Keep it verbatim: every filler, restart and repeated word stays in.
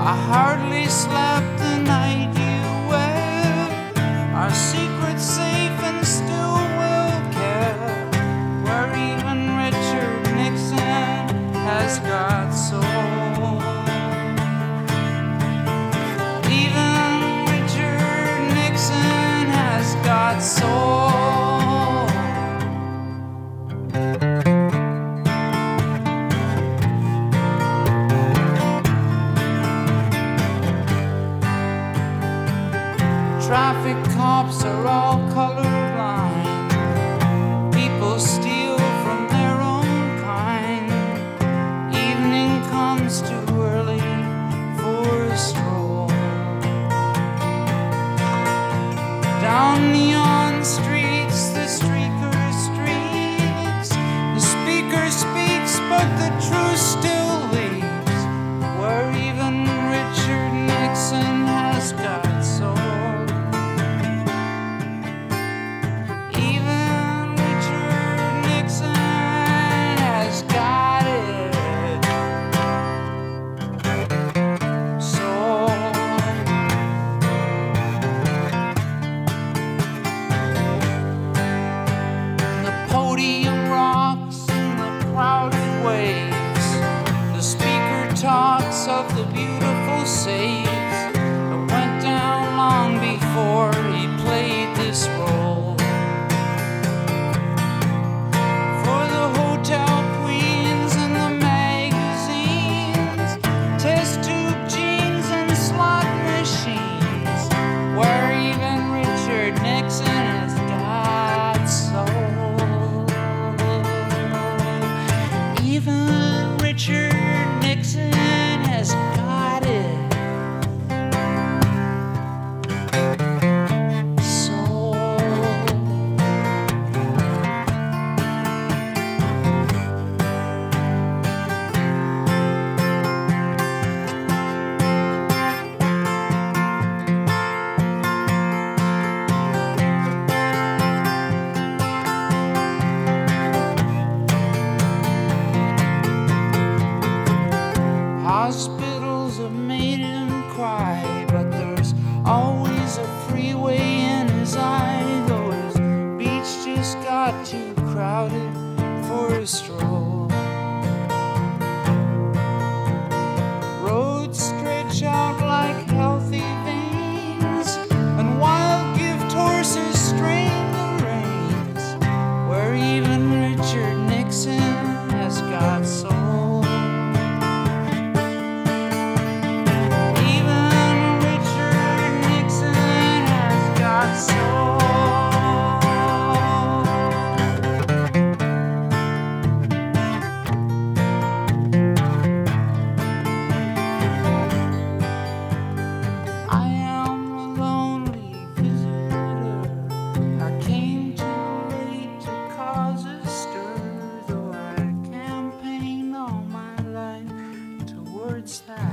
I hardly slept the night you wed. Our secret's safe and still well kept, where even Richard Nixon has got soul. Even Richard Nixon has got soul. Traffic cops are all colorblind. People steal from their own kind. Evening comes too early for a stroll. Down neon streets, the streaker streaks. The speaker speaks, but the truth still leaves, where even Richard Nixon has got soul. Talks of the beautiful saves that went down long before he played this role. For the hotel queens and the magazines, test tube jeans and slot machines, where even Richard Nixon has got soul. Even Richard Nixon has got it. Soul. Hospitals have made him cry, but there's always a freeway in his eye. Though his beach just got too crowded for a stroll. Roads stretch out like healthy veins, and wild gift horses strain the reins, where even Richard Nixon has got soul. That